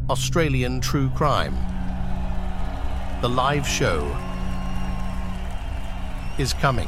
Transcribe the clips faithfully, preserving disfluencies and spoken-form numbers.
Australian True Crime. The live show is coming.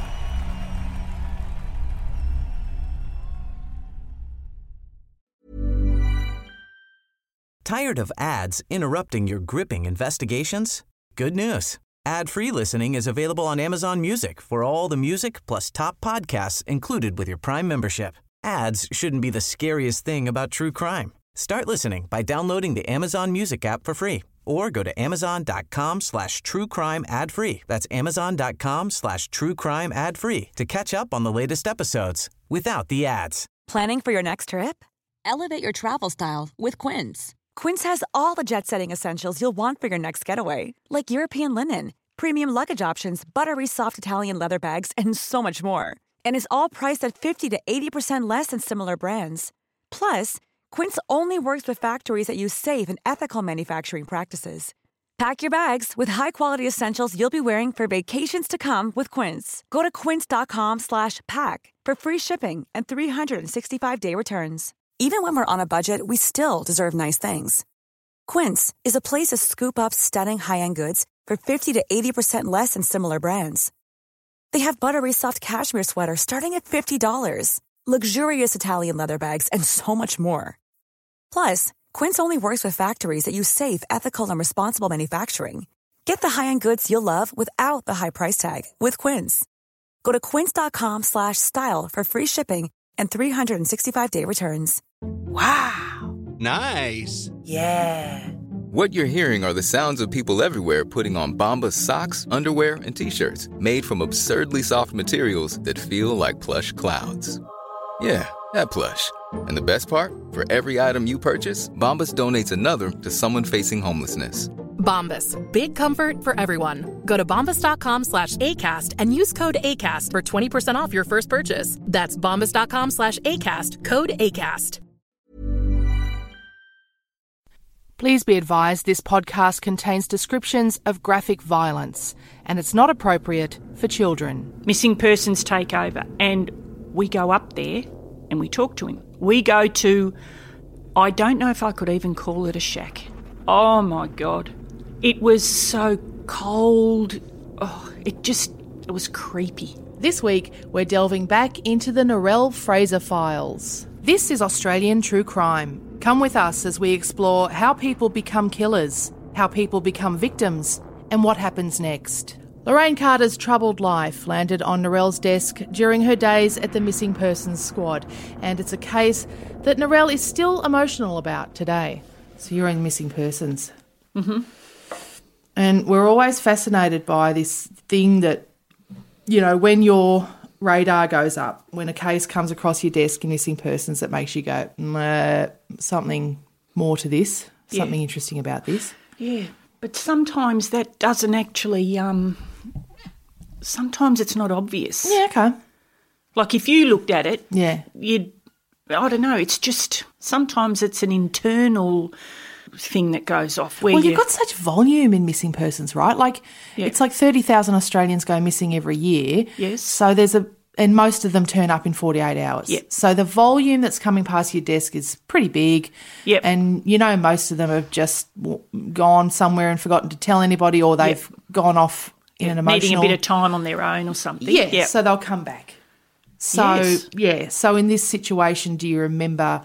Tired of ads interrupting your gripping investigations? Good news. Ad-free listening is available on Amazon Music for all the music plus top podcasts included with your Prime membership. Ads shouldn't be the scariest thing about true crime. Start listening by downloading the Amazon Music app for free or go to amazon.com slash true crime ad free. That's amazon.com slash true crime ad free to catch up on the latest episodes without the ads. Planning for your next trip? Elevate your travel style with Quince. Quince has all the jet-setting essentials you'll want for your next getaway, like European linen, premium luggage options, buttery soft Italian leather bags, and so much more. And is all priced at fifty to eighty percent less than similar brands. Plus, Quince only works with factories that use safe and ethical manufacturing practices. Pack your bags with high-quality essentials you'll be wearing for vacations to come with Quince. Go to quince.com slash pack for free shipping and three sixty-five day returns. Even when we're on a budget, we still deserve nice things. Quince is a place to scoop up stunning high-end goods for fifty to eighty percent less than similar brands. They have buttery soft cashmere sweaters starting at fifty dollars, luxurious Italian leather bags, and so much more. Plus, Quince only works with factories that use safe, ethical, and responsible manufacturing. Get the high-end goods you'll love without the high price tag with Quince. Go to quince.com slash style for free shipping and three sixty-five day returns. Wow. Nice. Yeah. What you're hearing are the sounds of people everywhere putting on Bombas socks, underwear, and T-shirts made from absurdly soft materials that feel like plush clouds. Yeah, that plush. And the best part? For every item you purchase, Bombas donates another to someone facing homelessness. Bombas. Big comfort for everyone. Go to bombas.com slash ACAST and use code ACAST for twenty percent off your first purchase. That's bombas.com slash ACAST. Code ACAST. Please be advised this podcast contains descriptions of graphic violence and it's not appropriate for children. Missing persons take over and we go up there and we talk to him. We go to, I don't know if I could even call it a shack. Oh my God. It was so cold. Oh, it just, it was creepy. This week, we're delving back into the Narelle Fraser files. This is Australian True Crime. Come with us as we explore how people become killers, how people become victims, and what happens next. Lorraine Carter's troubled life landed on Narelle's desk during her days at the Missing Persons Squad, and it's a case that Narelle is still emotional about today. So you're in Missing Persons. Mm-hmm. And we're always fascinated by this thing that, you know, when your radar goes up, when a case comes across your desk in Missing Persons that makes you go, uh, something more to this, something yeah. interesting about this. Yeah, but sometimes that doesn't actually, um, sometimes it's not obvious. Yeah, okay. Like if you looked at it, yeah, you'd, I don't know, it's just, sometimes it's an internal thing that goes off. Where well, you've you, got such volume in Missing Persons, right? Like yeah. it's like thirty thousand Australians go missing every year. Yes. So there's a, and most of them turn up in forty-eight hours. Yeah. So the volume that's coming past your desk is pretty big. Yep. And you know most of them have just gone somewhere and forgotten to tell anybody, or they've yep. gone off in yeah. an emotional... needing a bit of time on their own or something. Yeah, yep. so they'll come back. So, yes. yeah, so in this situation, do you remember...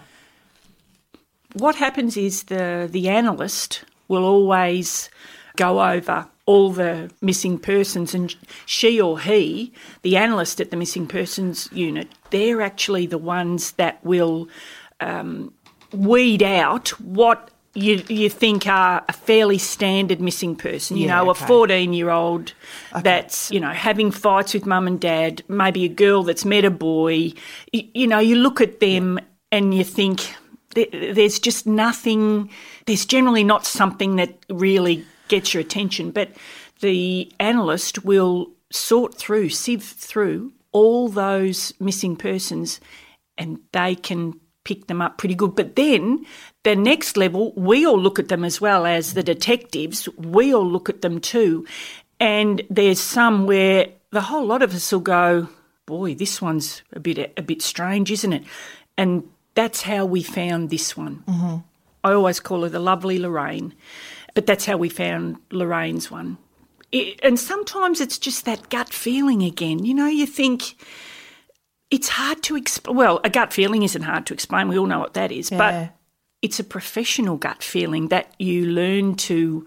What happens is the, the analyst will always go over all the missing persons, and she or he, the analyst at the missing persons unit, they're actually the ones that will um, weed out what you you think are a fairly standard missing person. You yeah, know, okay. a fourteen-year-old okay. that's, you know, having fights with mum and dad, maybe a girl that's met a boy. You, you know, you look at them yeah. and you think... There's just nothing, there's generally not something that really gets your attention, but the analyst will sort through, sieve through all those missing persons and they can pick them up pretty good. But then the next level, we all look at them as well as the detectives, we all look at them too, and there's some where the whole lot of us will go, boy, this one's a bit a bit strange, isn't it? And that's how we found this one. Mm-hmm. I always call her the lovely Lorraine, but that's how we found Lorraine's one. It, and sometimes it's just that gut feeling again. You know, you think it's hard to explain. Well, a gut feeling isn't hard to explain. We all know what that is. Yeah. But it's a professional gut feeling that you learn to,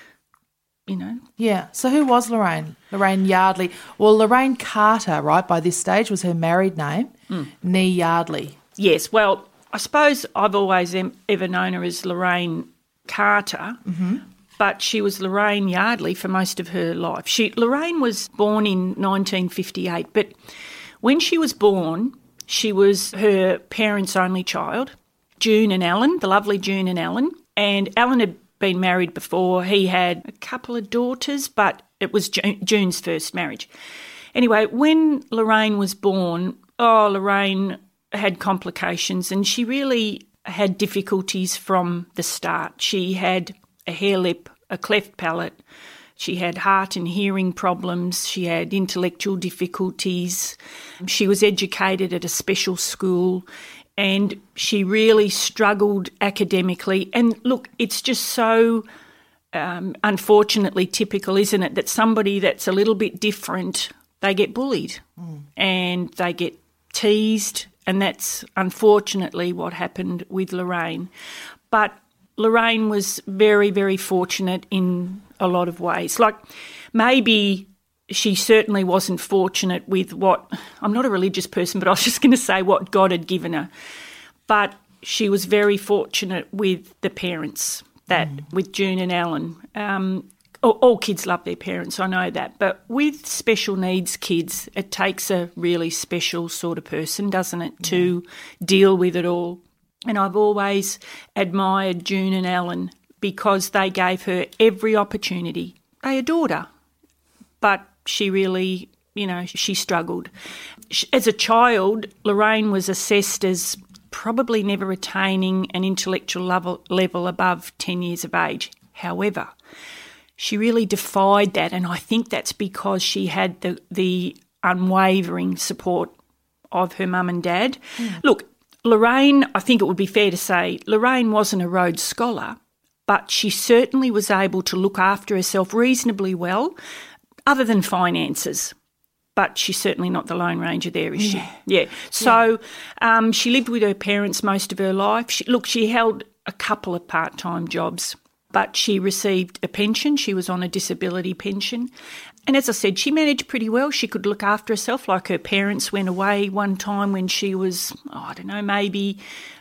you know. Yeah. So who was Lorraine? Lorraine Yardley. Well, Lorraine Carter, right, by this stage was her married name, mm. Nee Yardley. Yes. Well, I suppose I've always em- ever known her as Lorraine Carter, mm-hmm. but she was Lorraine Yardley for most of her life. She Lorraine was born in nineteen fifty-eight, but when she was born, she was her parents' only child, June and Alan, the lovely June and Alan. And Alan had been married before. He had a couple of daughters, but it was June's first marriage. Anyway, when Lorraine was born, oh, Lorraine had complications and she really had difficulties from the start. She had a hair lip, a cleft palate. She had heart and hearing problems. She had intellectual difficulties. She was educated at a special school and she really struggled academically. And look, it's just so um, unfortunately typical, isn't it, that somebody that's a little bit different, they get bullied mm. and they get teased, and that's unfortunately what happened with Lorraine. But Lorraine was very, very fortunate in a lot of ways. Like maybe she certainly wasn't fortunate with what, I'm not a religious person, but I was just going to say what God had given her. But she was very fortunate with the parents, that mm. with June and Alan. Um, all, all kids love their parents, I know that. But with special needs kids, it takes a really special sort of person, doesn't it, yeah. to deal with it all. And I've always admired June and Alan because they gave her every opportunity. They adored her, but she really, you know, she struggled. As a child, Lorraine was assessed as probably never attaining an intellectual level, level above ten years of age. However, she really defied that, and I think that's because she had the, the unwavering support of her mum and dad. Mm. Look, Lorraine, I think it would be fair to say, Lorraine wasn't a Rhodes Scholar, but she certainly was able to look after herself reasonably well, other than finances. But she's certainly not the Lone Ranger there, is yeah. she? Yeah. So yeah. Um, she lived with her parents most of her life. She, look, she held a couple of part-time jobs, but she received a pension. She was on a disability pension. And as I said, she managed pretty well. She could look after herself. Like her parents went away one time when she was, oh, I don't know, maybe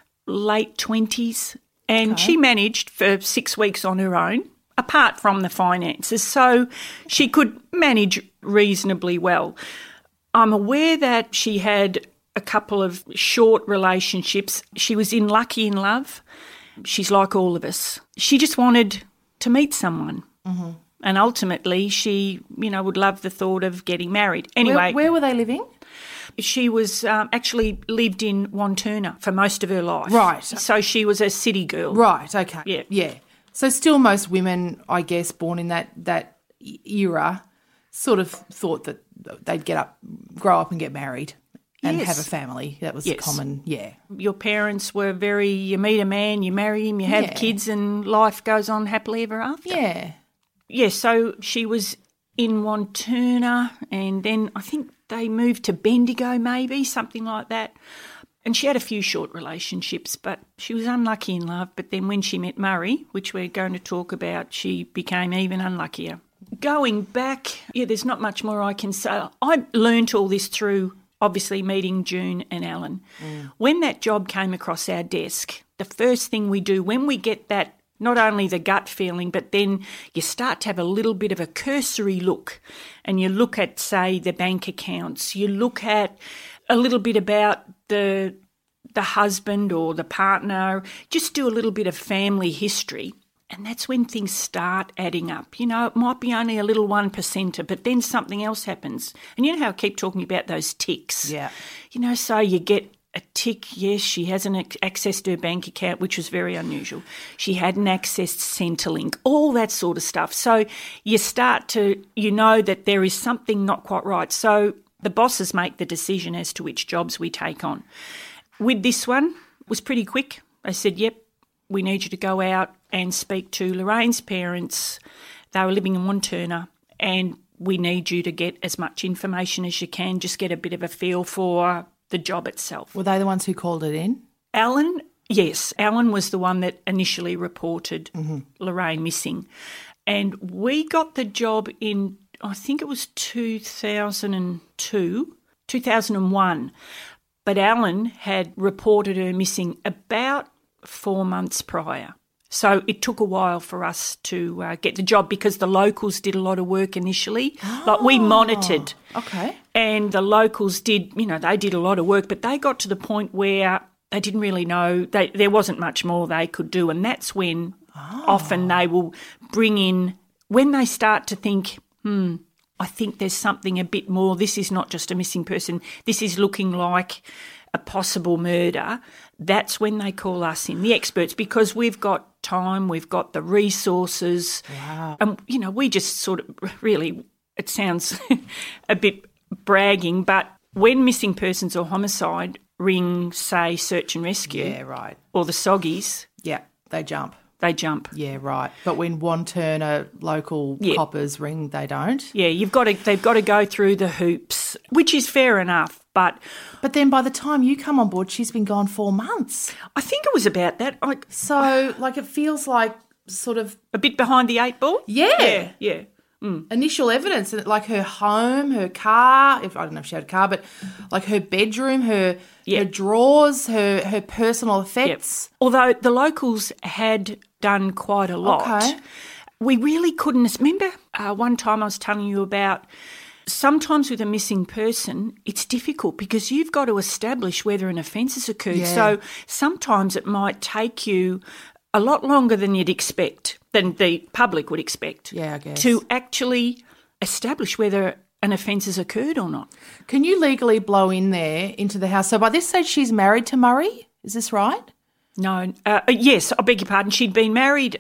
late twenties. And okay. she managed for six weeks on her own, apart from the finances. So she could manage reasonably well. I'm aware that she had a couple of short relationships. She was in lucky in love. She's like all of us. She just wanted to meet someone. Mm-hmm. And ultimately she, you know, would love the thought of getting married. Anyway. Where, where were they living? She was um, actually lived in Wanturna for most of her life. Right. So she was a city girl. Right, okay. Yeah. Yeah. So still most women, I guess, born in that, that era sort of thought that they'd get up, grow up and get married and yes. have a family. That was yes. common, yeah. Your parents were very, you meet a man, you marry him, you have yeah. kids and life goes on happily ever after. Yeah. Yeah, so she was in Wanturna and then I think they moved to Bendigo maybe, something like that. And she had a few short relationships, but she was unlucky in love. But then when she met Murray, which we're going to talk about, she became even unluckier. Going back, yeah, there's not much more I can say. I learnt all this through obviously meeting June and Alan. Mm. When that job came across our desk, the first thing we do when we get that, not only the gut feeling, but then you start to have a little bit of a cursory look and you look at, say, the bank accounts, you look at a little bit about the the husband or the partner, just do a little bit of family history. And that's when things start adding up. You know, it might be only a little one percenter, but then something else happens. And you know how I keep talking about those ticks? Yeah. You know, so you get a tick, yes, she hasn't accessed her bank account, which was very unusual. She hadn't accessed Centrelink, all that sort of stuff. So you start to, you know that there is something not quite right. So the bosses make the decision as to which jobs we take on. With this one, it was pretty quick. They said, yep, we need you to go out and speak to Lorraine's parents. They were living in Wantirna, and we need you to get as much information as you can, just get a bit of a feel for the job itself. Were they the ones who called it in? Alan, yes. Alan was the one that initially reported mm-hmm. Lorraine missing. And we got the job in, I think it was two thousand two, two thousand one. But Alan had reported her missing about four months prior. So it took a while for us to uh, get the job because the locals did a lot of work initially. Oh, like we monitored. Okay. And the locals did, you know, they did a lot of work, but they got to the point where they didn't really know, they, there wasn't much more they could do. And that's when oh. often they will bring in, when they start to think, hmm, I think there's something a bit more. This is not just a missing person. This is looking like a possible murder. That's when they call us in, the experts, because we've got time, we've got the resources. Wow. And, you know, we just sort of really, it sounds a bit bragging, but when missing persons or homicide ring, say, search and rescue. Yeah, right. Or the Soggies. Yeah, they jump. They jump. Yeah, right. But when Wantirna local yeah. coppers ring, they don't. Yeah, you've got to. They've got to go through the hoops, which is fair enough. But but then by the time you come on board, she's been gone four months. I think it was about that. I, so, like, it feels like sort of a bit behind the eight ball. Yeah, yeah, yeah. Mm. Initial evidence, like her home, her car. If I don't know if she had a car, but like her bedroom, her yep. her drawers, her her personal effects. Yep. Although the locals had done quite a lot, okay. we really couldn't. Remember, uh, one time I was telling you about. Sometimes with a missing person, it's difficult because you've got to establish whether an offence has occurred. Yeah. So sometimes it might take you a lot longer than you'd expect, than the public would expect, yeah, I guess. to actually establish whether an offence has occurred or not. Can you legally blow in there into the house? So by this stage she's married to Murray, is this right? No, uh, yes, I beg your pardon. She'd been married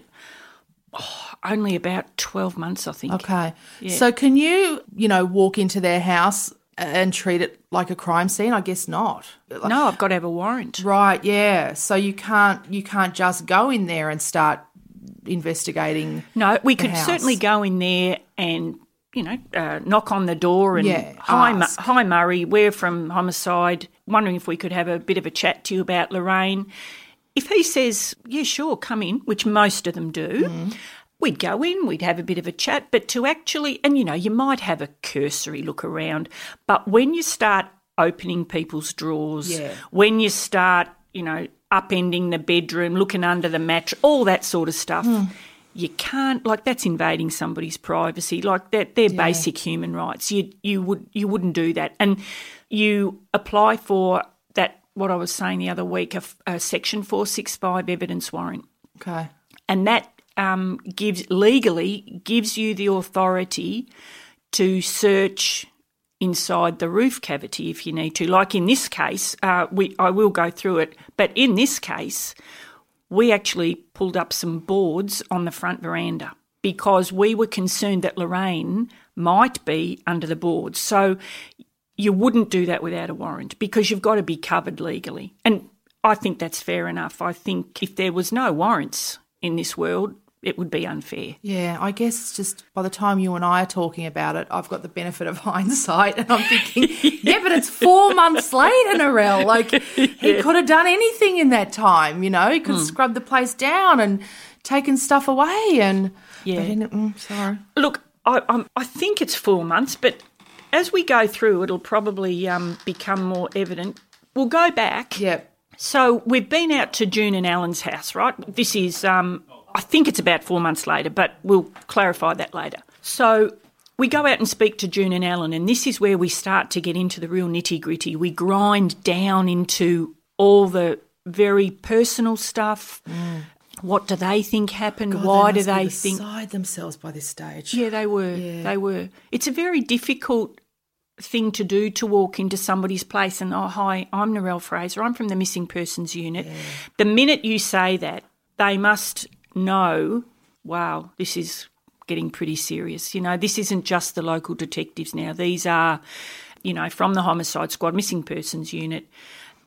oh, only about twelve months, I think. Okay. Yeah. So can you, you know, walk into their house and treat it like a crime scene? I guess not. Like, no, I've got to have a warrant. Right, yeah. So you can't you can't just go in there and start investigating. No, we could house. certainly go in there and, you know, uh, knock on the door and, yeah, hi, Mu- ask. hi, Murray, we're from Homicide, wondering if we could have a bit of a chat to you about Lorraine. If he says, yeah, sure, come in, which most of them do, mm. we'd go in, we'd have a bit of a chat, but to actually, and, you know, you might have a cursory look around, but when you start opening people's drawers, yeah. when you start, you know, upending the bedroom, looking under the mattress, all that sort of stuff, mm. you can't, like, that's invading somebody's privacy. Like, they're, they're yeah. basic human rights. You you would you wouldn't do that. And you apply for that, what I was saying the other week, a, a Section four sixty-five evidence warrant. Okay. And that um, gives legally gives you the authority to search inside the roof cavity if you need to. Like in this case, uh, we I will go through it, but in this case, we actually pulled up some boards on the front veranda because we were concerned that Lorraine might be under the boards. So you wouldn't do that without a warrant because you've got to be covered legally. And I think that's fair enough. I think if there was no warrants in this world, it would be unfair. Yeah, I guess it's just by the time you and I are talking about it, I've got the benefit of hindsight and I'm thinking, yeah, but it's four months later, Narelle. Like, he yeah. could have done anything in that time, you know. He could have mm. scrubbed the place down and taken stuff away and... Yeah. But mm, sorry. Look, I, I'm, I think it's four months, but as we go through, it'll probably um, become more evident. We'll go back. Yep. So we've been out to June and Alan's house, right? This is... Um, I think it's about four months later, but we'll clarify that later. So we go out and speak to June and Alan, and this is where we start to get into the real nitty-gritty. We grind down into all the very personal stuff. Mm. What do they think happened? God, Why they do they be think... beside themselves by this stage. Yeah, they were. Yeah. They were. It's a very difficult thing to do, to walk into somebody's place and, oh, hi, I'm Narelle Fraser, I'm from the Missing Persons Unit. Yeah. The minute you say that, they must... know, wow, this is getting pretty serious. You know, this isn't just the local detectives now. These are, you know, from the Homicide Squad, Missing Persons Unit. But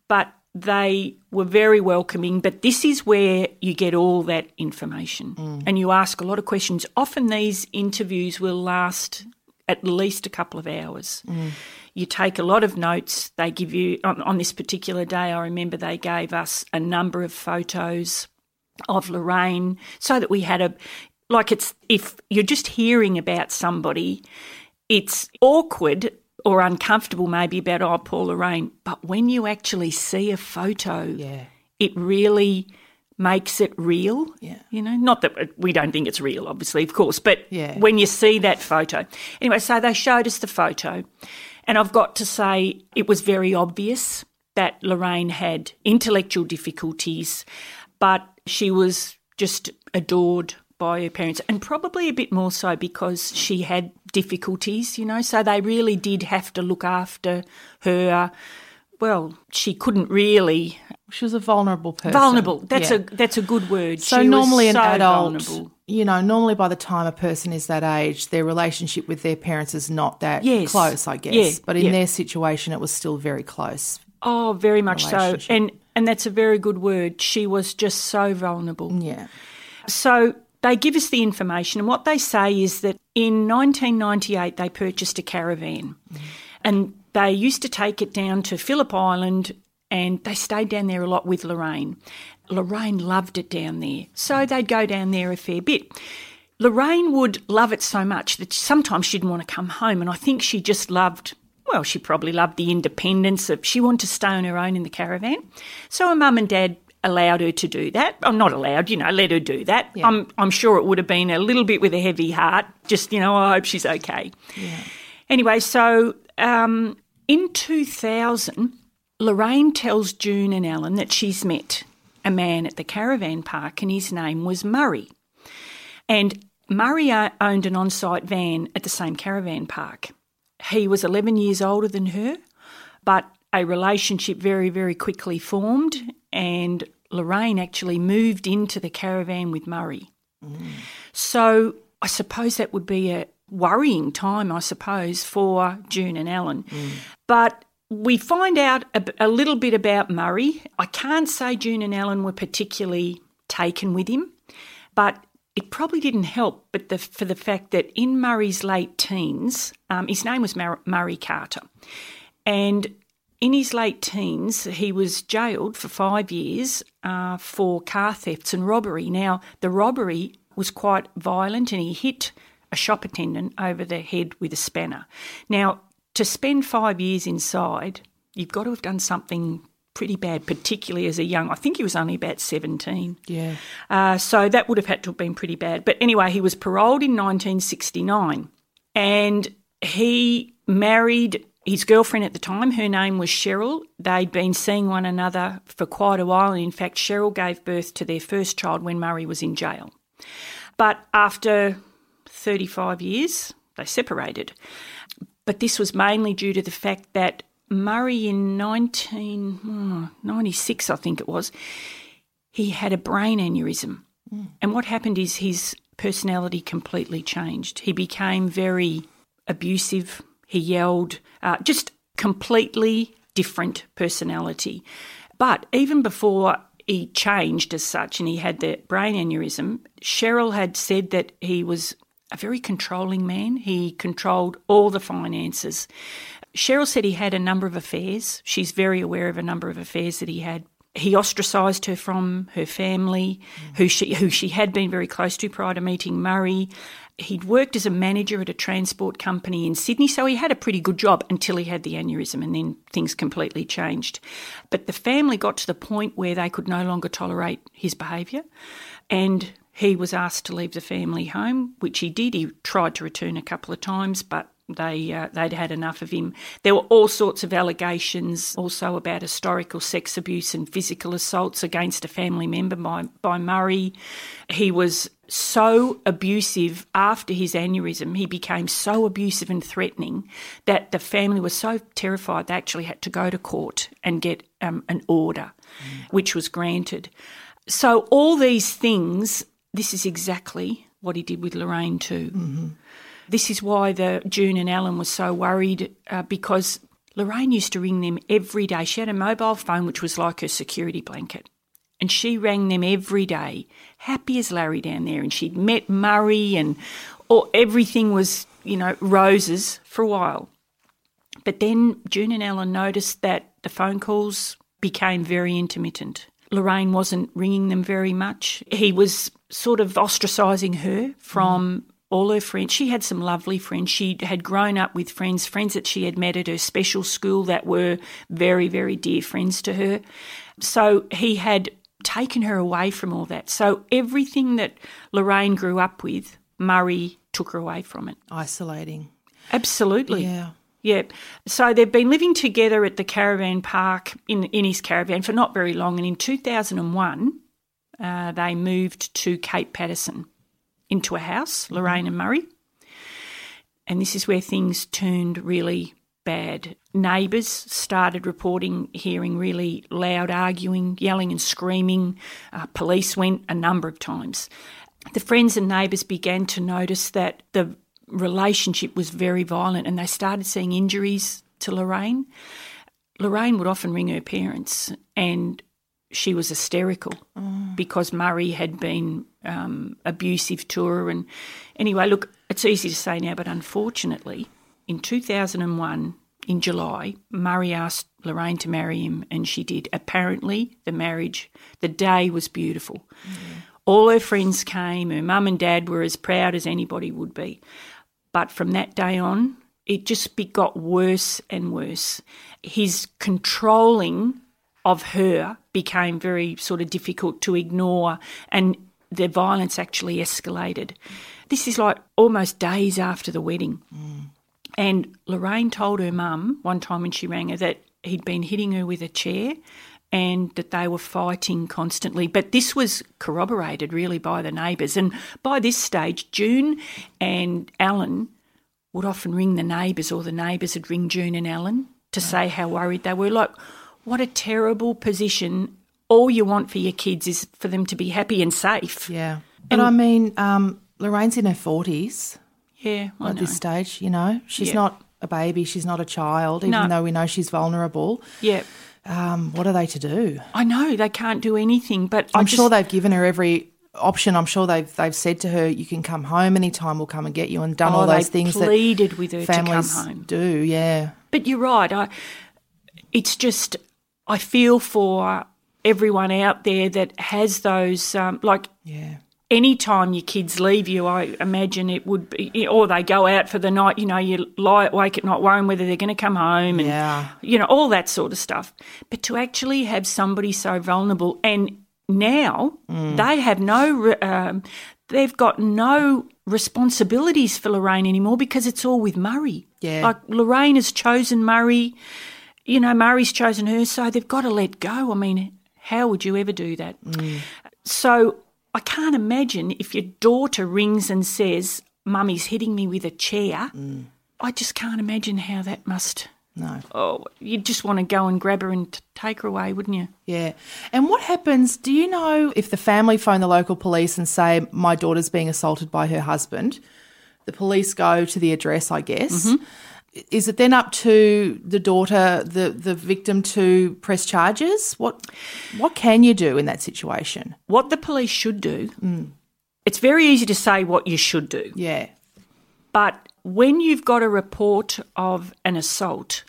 they were very welcoming, but this is where you get all that information mm. and you ask a lot of questions. Often these interviews will last at least a couple of hours. Mm. You take a lot of notes. They give you, on, on this particular day, I remember they gave us a number of photos of Lorraine so that we had a, like it's, if you're just hearing about somebody, it's awkward or uncomfortable maybe about, oh, poor Lorraine. But when you actually see a photo, yeah. it really makes it real. Yeah. You know, not that we don't think it's real, obviously, of course, but yeah. when you see that photo. Anyway, so they showed us the photo, and I've got to say it was very obvious that Lorraine had intellectual difficulties, but she was just adored by her parents, and probably a bit more so because she had difficulties, you know, so they really did have to look after her. Well, she couldn't really... She was a vulnerable person. Vulnerable, that's yeah. a that's a good word. So she normally was an so adult, vulnerable. you know, normally by the time a person is that age, their relationship with their parents is not that yes. close, I guess. Yeah. But in yeah. their situation, it was still very close. Oh, very much so. And, and that's a very good word. She was just so vulnerable. Yeah. So... they give us the information, and what they say is that in nineteen ninety-eight they purchased a caravan mm. and they used to take it down to Phillip Island, and they stayed down there a lot with Lorraine. Lorraine loved it down there, so they'd go down there a fair bit. Lorraine would love it so much that sometimes she didn't want to come home, and I think she just loved, well, she probably loved the independence of, she wanted to stay on her own in the caravan. So her mum and dad allowed her to do that. I'm not allowed, you know, let her do that. Yeah. I'm I'm sure it would have been a little bit with a heavy heart, just, you know, I hope she's okay. Yeah. Anyway, so um, in two thousand, Lorraine tells June and Alan that she's met a man at the caravan park, and his name was Murray. And Murray owned an on-site van at the same caravan park. He was eleven years older than her, but a relationship very, very quickly formed, and Lorraine actually moved into the caravan with Murray. Mm. So I suppose that would be a worrying time, I suppose, for June and Alan. Mm. But we find out a, a little bit about Murray. I can't say June and Alan were particularly taken with him, but it probably didn't help but the, for the fact that in Murray's late teens, um, his name was Mar- Murray Carter, and in his late teens, he was jailed for five years uh, for car thefts and robbery. Now, the robbery was quite violent, and he hit a shop attendant over the head with a spanner. Now, to spend five years inside, you've got to have done something pretty bad, particularly as a young, I think he was only about seventeen. Yeah. Uh, so that would have had to have been pretty bad. But anyway, he was paroled in nineteen sixty-nine, and he married his girlfriend at the time. Her name was Cheryl. They'd been seeing one another for quite a while, and in fact Cheryl gave birth to their first child when Murray was in jail. But after thirty-five years, they separated. But this was mainly due to the fact that Murray in nineteen ninety-six, I think it was, he had a brain aneurysm. Mm. And what happened is his personality completely changed. He became very abusive. He yelled, uh, just completely different personality. But even before he changed as such and he had the brain aneurysm, Cheryl had said that he was a very controlling man. He controlled all the finances. Cheryl said he had a number of affairs. She's very aware of a number of affairs that he had. He ostracised her from her family, mm. who she who she had been very close to prior to meeting Murray. He'd worked as a manager at a transport company in Sydney, so he had a pretty good job until he had the aneurysm, and then things completely changed. But the family got to the point where they could no longer tolerate his behaviour, and he was asked to leave the family home, which he did. He tried to return a couple of times, but They, uh, they'd had enough of him. There were all sorts of allegations also about historical sex abuse and physical assaults against a family member by, by Murray. He was so abusive after his aneurysm. He became so abusive and threatening that the family was so terrified they actually had to go to court and get um, an order, mm. which was granted. So all these things, this is exactly what he did with Lorraine too. Mm-hmm. This is why the June and Alan were so worried uh, because Lorraine used to ring them every day. She had a mobile phone which was like her security blanket. And she rang them every day, happy as Larry down there. And she'd met Murray and or everything was, you know, roses for a while. But then June and Alan noticed that the phone calls became very intermittent. Lorraine wasn't ringing them very much. He was sort of ostracising her from mm. all her friends. She had some lovely friends. She had grown up with friends, friends that she had met at her special school that were very, very dear friends to her. So he had taken her away from all that. So everything that Lorraine grew up with, Murray took her away from it. Isolating. Absolutely. Yeah. Yeah. So they've been living together at the caravan park in, in his caravan for not very long. And in two thousand one, uh, they moved to Cape Patterson into a house, Lorraine and Murray. And this is where things turned really bad. Neighbours started reporting hearing really loud arguing, yelling and screaming. Uh, police went a number of times. The friends and neighbours began to notice that the relationship was very violent and they started seeing injuries to Lorraine. Lorraine would often ring her parents and she was hysterical oh. because Murray had been um, abusive to her. And anyway, look, it's easy to say now, but unfortunately, in two thousand one, in July, Murray asked Lorraine to marry him and she did. Apparently, the marriage, the day was beautiful. Mm. All her friends came, her mum and dad were as proud as anybody would be. But from that day on, it just be, got worse and worse. His controlling of her became very sort of difficult to ignore and the violence actually escalated. This is like almost days after the wedding. Mm. And Lorraine told her mum one time when she rang her that he'd been hitting her with a chair and that they were fighting constantly. But this was corroborated really by the neighbours. And by this stage, June and Alan would often ring the neighbours or the neighbours would ring June and Alan to say how worried they were. Like, what a terrible position. All you want for your kids is for them to be happy and safe. Yeah. But I mean, um, Lorraine's in her forties. Yeah, I At know. this stage, you know. She's yeah. not a baby. She's not a child, even no. though we know she's vulnerable. Yeah. Um, what are they to do? I know, they can't do anything. But I'm I just, sure they've given her every option. I'm sure they've they've said to her, you can come home anytime, we'll come and get you, and done oh, all those things that pleaded with her families to come home. do, yeah. But you're right. I, it's just, I feel for everyone out there that has those, um, like, yeah. any time your kids leave you, I imagine it would be, or they go out for the night, you know, you lie awake at night worrying whether they're going to come home and, yeah. you know, all that sort of stuff. But to actually have somebody so vulnerable, and now mm. they have no, um, they've got no responsibilities for Lorraine anymore because it's all with Murray. Yeah. Like Lorraine has chosen Murray, you know, Murray's chosen her, so they've got to let go. I mean, how would you ever do that? Mm. So I can't imagine if your daughter rings and says, Mummy's hitting me with a chair. Mm. I just can't imagine how that must... No. Oh, you'd just want to go and grab her and t- take her away, wouldn't you? Yeah. And what happens, do you know if the family phone the local police and say, my daughter's being assaulted by her husband, the police go to the address, I guess. Mm-hmm. Is it then up to the daughter, the, the victim, to press charges? What what can you do in that situation? What the police should do, mm. it's very easy to say what you should do. Yeah. But when you've got a report of an assault,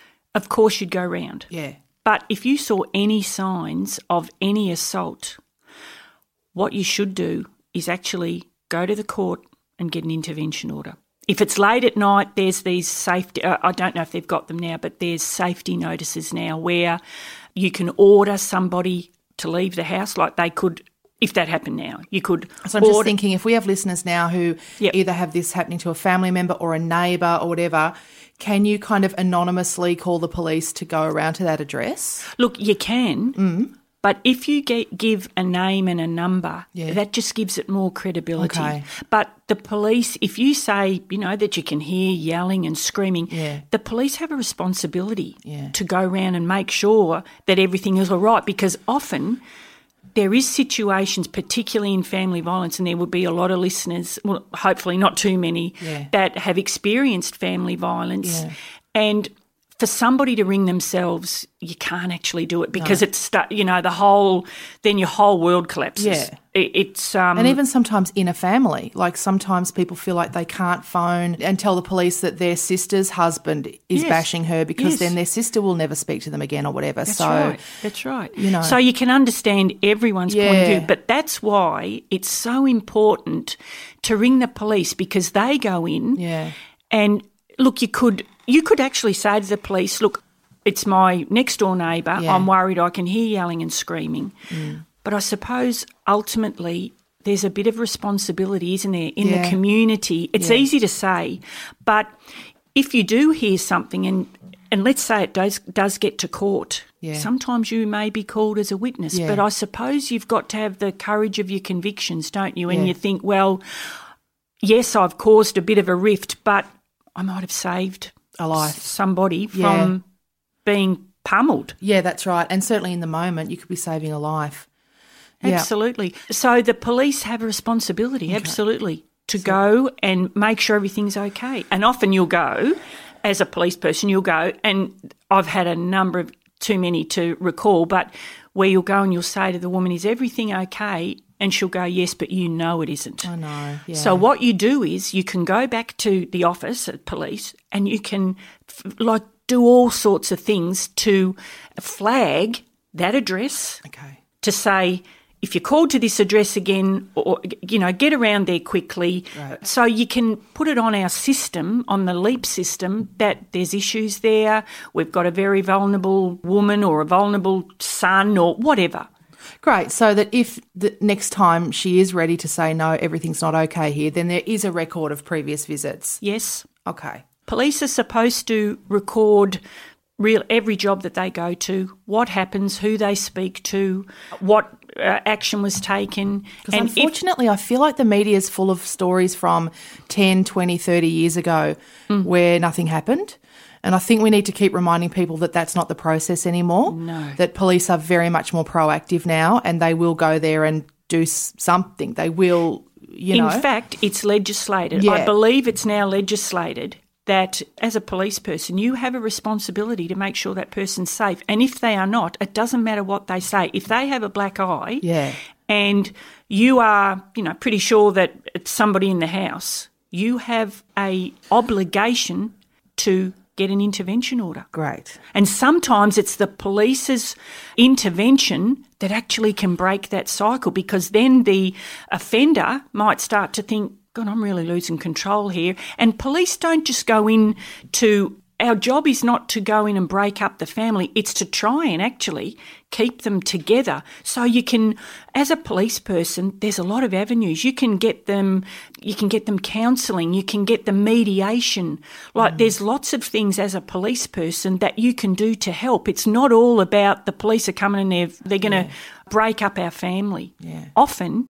of course you'd go round. Yeah. But if you saw any signs of any assault, what you should do is actually go to the court and get an intervention order. If it's late at night, there's these safety, uh, I don't know if they've got them now, but there's safety notices now where you can order somebody to leave the house, like they could, if that happened now, you could So I'm order, just thinking, if we have listeners now who yep. either have this happening to a family member or a neighbour or whatever, can you kind of anonymously call the police to go around to that address? Look, you can, mm. but if you get, give a name and a number, yeah. that just gives it more credibility. Okay. But the police, if you say, you know, that you can hear yelling and screaming, yeah. the police have a responsibility yeah. to go around and make sure that everything is all right, because often there is situations, particularly in family violence, and there would be a lot of listeners, well, hopefully not too many, yeah. that have experienced family violence. Yeah. And for somebody to ring themselves, you can't actually do it because no. it's, stu- you know, the whole, then your whole world collapses. Yeah. It, it's um, And even sometimes in a family, like sometimes people feel like they can't phone and tell the police that their sister's husband is yes. bashing her because yes. then their sister will never speak to them again or whatever. That's so, right. That's right. You know. So you can understand everyone's yeah. point of view, but that's why it's so important to ring the police because they go in yeah. and look, you could you could actually say to the police, look, it's my next door neighbour. Yeah. I'm worried I can hear yelling and screaming. Mm. But I suppose ultimately there's a bit of responsibility, isn't there, in Yeah. the community. It's Yeah. easy to say, but if you do hear something and and let's say it does does get to court, Yeah. sometimes you may be called as a witness. Yeah. But I suppose you've got to have the courage of your convictions, don't you? And Yeah. you think, well, yes, I've caused a bit of a rift, but I might have saved A life. somebody Yeah. from being pummeled. Yeah, that's right. And certainly in the moment you could be saving a life. Yeah. Absolutely. So the police have a responsibility, absolutely, to go and make sure everything's okay. And often you'll go, as a police person, you'll go, and I've had a number of, too many to recall, but where you'll go and you'll say to the woman, is everything okay? And she'll go, yes, but you know it isn't. I know, yeah. So what you do is you can go back to the office at police and you can, like, do all sorts of things to flag that address, Okay. to say, if you're called to this address again, or, you know, get around there quickly. Right. So you can put it on our system, on the LEAP system, that there's issues there. We've got a very vulnerable woman or a vulnerable son or whatever. Great. So that if the next time she is ready to say, no, everything's not okay here, then there is a record of previous visits. Yes. Okay. Police are supposed to record real every job that they go to, what happens, who they speak to, what uh, action was taken. Because unfortunately, if, I feel like the media is full of stories from ten, twenty, thirty years ago mm. where nothing happened. And I think we need to keep reminding people that that's not the process anymore, no. that police are very much more proactive now and they will go there and do something. They will, you In know. In fact, it's legislated. Yeah. I believe it's now legislated that as a police person, you have a responsibility to make sure that person's safe. And if they are not, it doesn't matter what they say. If they have a black eye yeah. and you are, you know, pretty sure that it's somebody in the house, you have a obligation to get an intervention order. Great. And sometimes it's the police's intervention that actually can break that cycle, because then the offender might start to think, God, I'm really losing control here. And police don't just go in to, our job is not to go in and break up the family, it's to try and actually keep them together. So you can, as a police person, there's a lot of avenues. You can get them, you can get them counselling, you can get them mediation. Like mm. there's lots of things as a police person that you can do to help. It's not all about the police are coming and they're, they're going to yeah. break up our family. Yeah. Often.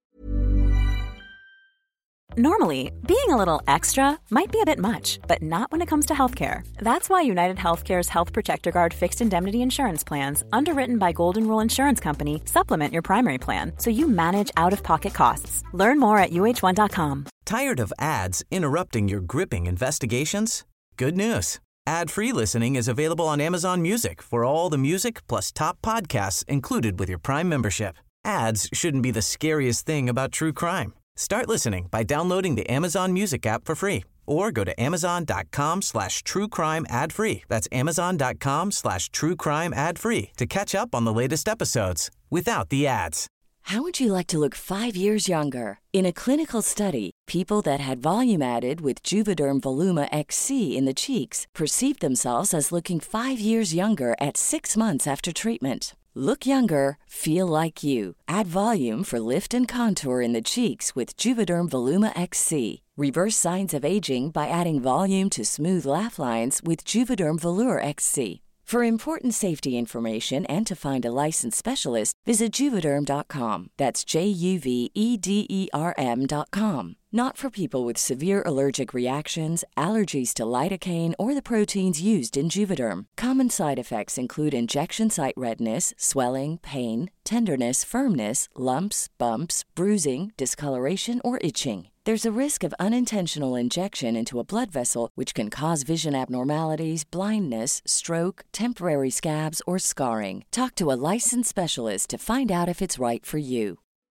Normally, being a little extra might be a bit much, but not when it comes to healthcare. That's why United Healthcare's Health Protector Guard fixed indemnity insurance plans, underwritten by Golden Rule Insurance Company, supplement your primary plan so you manage out-of-pocket costs. Learn more at U H one dot com. Tired of ads interrupting your gripping investigations? Good news. Ad-free listening is available on Amazon Music for all the music plus top podcasts included with your Prime membership. Ads shouldn't be the scariest thing about true crime. Start listening by downloading the Amazon Music app for free or go to amazon.com slash true crime ad free. That's amazon.com slash true crime ad free to catch up on the latest episodes without the ads. How would you like to look five years younger? In a clinical study, people that had volume added with Juvederm Voluma X C in the cheeks perceived themselves as looking five years younger at six months after treatment. Look younger, feel like you. Add volume for lift and contour in the cheeks with Juvederm Voluma X C. Reverse signs of aging by adding volume to smooth laugh lines with Juvederm Volure X C. For important safety information and to find a licensed specialist, visit Juvederm dot com. That's J U V E D E R M dot com. Not for people with severe allergic reactions, allergies to lidocaine, or the proteins used in Juvederm. Common side effects include injection site redness, swelling, pain, tenderness, firmness, lumps, bumps, bruising, discoloration, or itching. There's a risk of unintentional injection into a blood vessel, which can cause vision abnormalities, blindness, stroke, temporary scabs, or scarring. Talk to a licensed specialist to find out if it's right for you.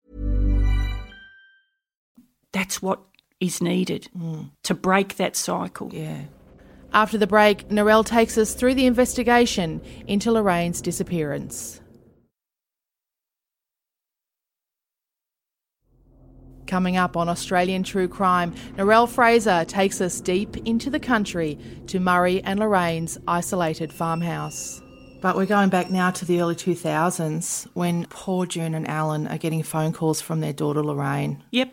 That's what is needed mm. to break that cycle. Yeah. After the break, Narelle takes us through the investigation into Lorraine's disappearance. Coming up on Australian True Crime, Narelle Fraser takes us deep into the country to Murray and Lorraine's isolated farmhouse. But we're going back now to the early two thousands when poor June and Alan are getting phone calls from their daughter Lorraine. Yep.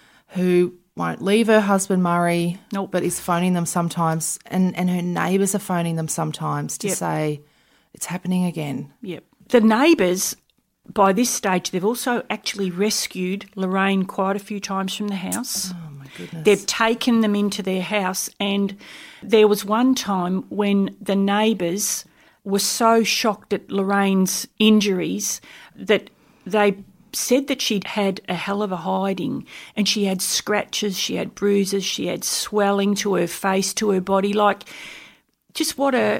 Who won't leave her husband Murray, nope. but is phoning them sometimes, and, and her neighbours are phoning them sometimes to yep. say it's happening again. Yep. The neighbours, by this stage, they've also actually rescued Lorraine quite a few times from the house. Oh, my goodness. They've taken them into their house, and there was one time when the neighbours were so shocked at Lorraine's injuries that they said that she'd had a hell of a hiding, and she had scratches, she had bruises, she had swelling to her face, to her body. Like, just what a...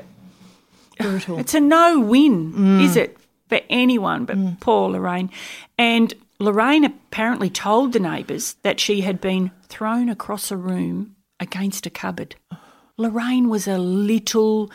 Brutal. It's a no-win, mm. is it, for anyone but mm. poor Lorraine. And Lorraine apparently told the neighbours that she had been thrown across a room against a cupboard. Lorraine was a little,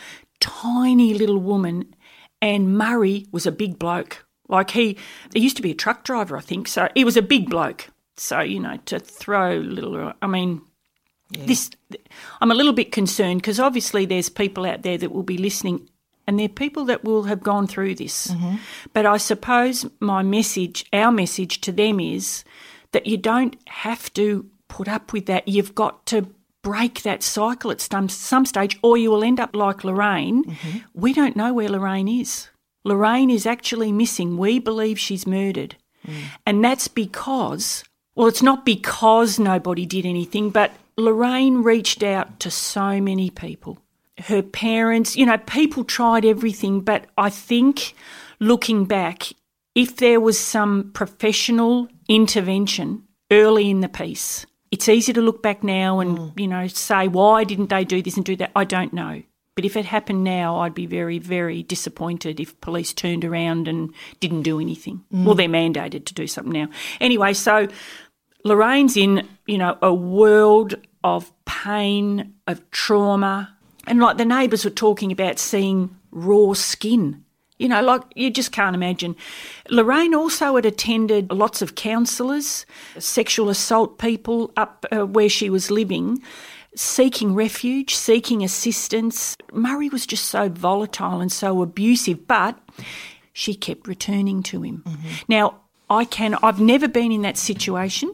tiny little woman, and Murray was a big bloke. Like he, he used to be a truck driver, I think, so he was a big bloke. So, you know, to throw little, I mean, yeah. this, I'm a little bit concerned because obviously there's people out there that will be listening, and there are people that will have gone through this. Mm-hmm. But I suppose my message, our message to them is that you don't have to put up with that. You've got to break that cycle at some, some stage, or you will end up like Lorraine. Mm-hmm. We don't know where Lorraine is. Lorraine is actually missing. We believe she's murdered. Mm. And that's because, well, it's not because nobody did anything, but Lorraine reached out to so many people. Her parents, you know, people tried everything, but I think looking back, if there was some professional intervention early in the piece, it's easy to look back now and, mm. you know, say, why didn't they do this and do that? I don't know. But if it happened now, I'd be very, very disappointed if police turned around and didn't do anything. Mm. Well, they're mandated to do something now. Anyway, so Lorraine's in, you know, a world of pain, of trauma. And like the neighbours were talking about seeing raw skin. You know, like you just can't imagine. Lorraine also had attended lots of counsellors, sexual assault people up uh, where she was living, seeking refuge, seeking assistance. Murray was just so volatile and so abusive, but she kept returning to him. Mm-hmm. Now, I can, I've never been in that situation,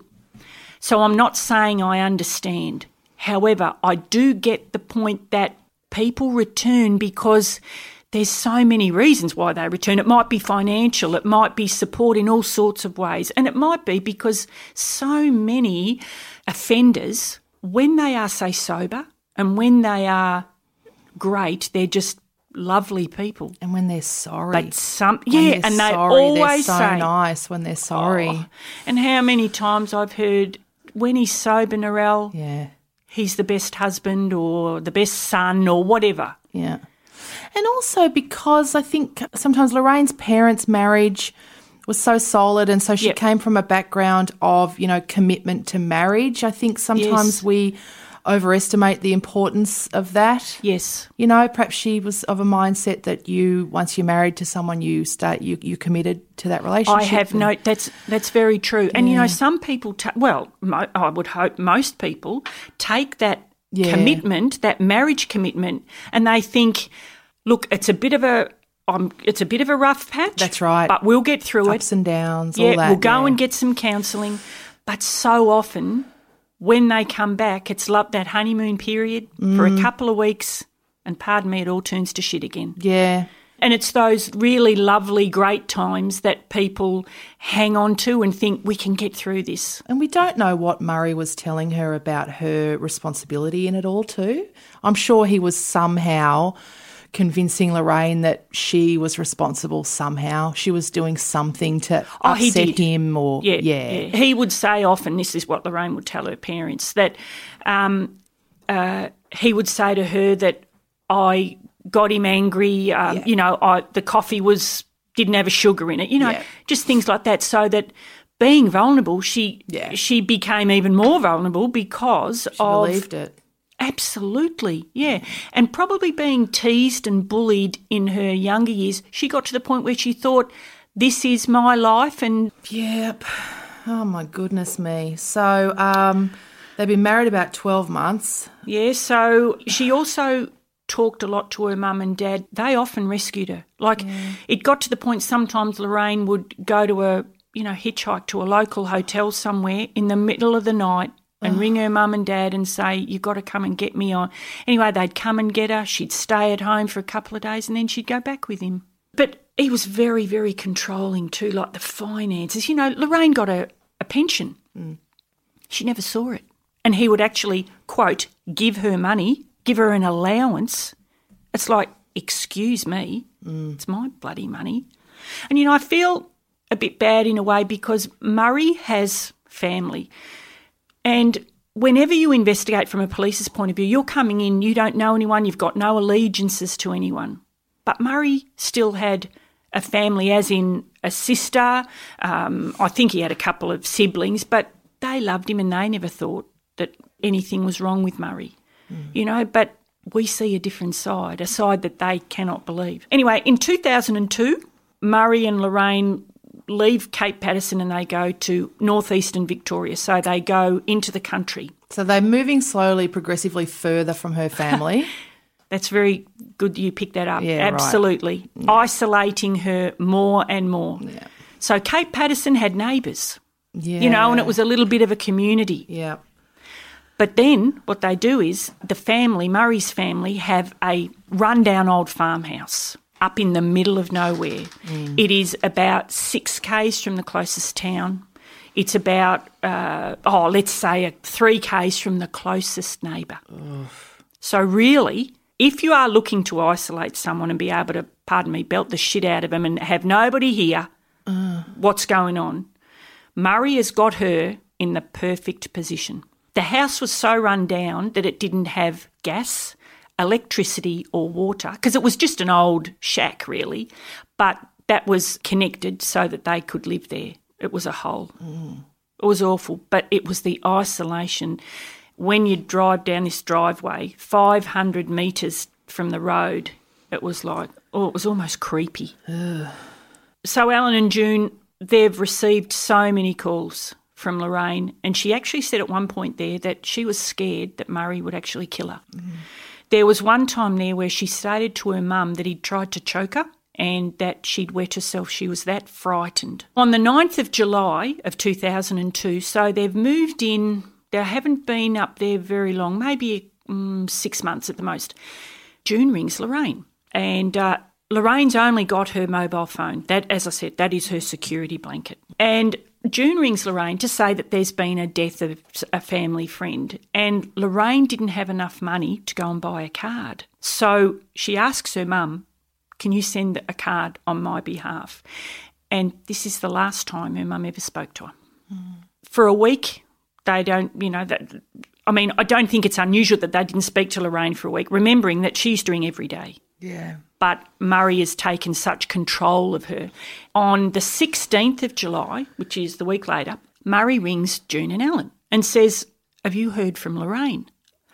so I'm not saying I understand. However, I do get the point that people return because there's so many reasons why they return. It might be financial, it might be support in all sorts of ways, and it might be because so many offenders, when they are, say, sober and when they are great, they're just lovely people. And when they're sorry. But some, yeah, and they sorry, always they're so say, nice when they're sorry. Oh, and how many times I've heard, when he's sober, Narelle, yeah, he's the best husband or the best son or whatever. Yeah. And also because I think sometimes Lorraine's parents' marriage was so solid, and so she yep. came from a background of, you know, commitment to marriage. I think sometimes yes. we overestimate the importance of that. Yes. You know, perhaps she was of a mindset that you, once you're married to someone, you start, you, you're committed to that relationship. I have and, no, that's that's very true. And, yeah. you know, some people, ta- well, mo- I would hope most people take that yeah. commitment, that marriage commitment, and they think, look, it's a bit of a, um, it's a bit of a rough patch. That's right. But we'll get through Ups it. Ups and downs, yeah, all that. We'll go yeah. and get some counselling. But so often when they come back, it's like that honeymoon period mm. for a couple of weeks, and pardon me, it all turns to shit again. Yeah. And it's those really lovely, great times that people hang on to and think we can get through this. And we don't know what Murray was telling her about her responsibility in it all too. I'm sure he was somehow convincing Lorraine that she was responsible somehow. She was doing something to Oh, he upset did. him or, Yeah, yeah. yeah. He would say often, this is what Lorraine would tell her parents, that um, uh, he would say to her that I got him angry, um, Yeah. you know, I, the coffee was didn't have a sugar in it, you know, Yeah. just things like that, so that being vulnerable, she Yeah. she became even more vulnerable because She of believed it. Absolutely, yeah. And probably being teased and bullied in her younger years, she got to the point where she thought, this is my life. And Yep. Oh, my goodness me. So um, they've been married about twelve months. yeah, so she also talked a lot to her mum and dad. They often rescued her. Like it got to the point sometimes Lorraine would go to a, you know, hitchhike to a local hotel somewhere in the middle of the night and ring her mum and dad and say, you've got to come and get me on. Anyway, they'd come and get her. She'd stay at home for a couple of days and then she'd go back with him. But he was very, very controlling too, like the finances. You know, Lorraine got a, a pension. Mm. She never saw it. And he would actually, quote, give her money, give her an allowance. It's like, excuse me, mm. it's my bloody money. And, you know, I feel a bit bad in a way because Murray has family. And whenever you investigate from a police's point of view, you're coming in, you don't know anyone, you've got no allegiances to anyone. But Murray still had a family, as in a sister. Um, I think he had a couple of siblings, but they loved him and they never thought that anything was wrong with Murray, mm. you know, but we see a different side, a side that they cannot believe. Anyway, in two thousand two, Murray and Lorraine leave Cape Patterson and they go to northeastern Victoria, so they go into the country. So they're moving slowly, progressively further from her family. That's very good you picked that up. Yeah, absolutely. Right. Yeah. Isolating her more and more. Yeah. So Cape Patterson had neighbours, Yeah. you know, and it was a little bit of a community. Yeah. But then what they do is the family, Murray's family, have a rundown old farmhouse up in the middle of nowhere. Mm. It is about six k's from the closest town. It's about, uh, oh, let's say a three k's from the closest neighbour. Ugh. So really, if you are looking to isolate someone and be able to, pardon me, belt the shit out of them and have nobody hear uh. what's going on, Murray has got her in the perfect position. The house was so run down that it didn't have gas, electricity or water, because it was just an old shack really, but that was connected so that they could live there. It was a hole. Mm. It was awful, but it was the isolation. When you drive down this driveway, five hundred metres from the road, it was like, oh, it was almost creepy. Ugh. So Alan and June, they've received so many calls from Lorraine, and she actually said at one point there that she was scared that Murray would actually kill her. Mm. There was one time there where she stated to her mum that he'd tried to choke her and that she'd wet herself. She was that frightened. On the ninth of July of two thousand two, so they've moved in, they haven't been up there very long, maybe um, six months at the most. June rings Lorraine, and uh, Lorraine's only got her mobile phone. That, as I said, that is her security blanket. And June rings Lorraine to say that there's been a death of a family friend, and Lorraine didn't have enough money to go and buy a card. So she asks her mum, can you send a card on my behalf? And this is the last time her mum ever spoke to her. Mm. For a week, they don't, you know, that. I mean, I don't think it's unusual that they didn't speak to Lorraine for a week, remembering that she's doing every day. Yeah. But Murray has taken such control of her. On the sixteenth of July, which is the week later, Murray rings June and Alan and says, have you heard from Lorraine?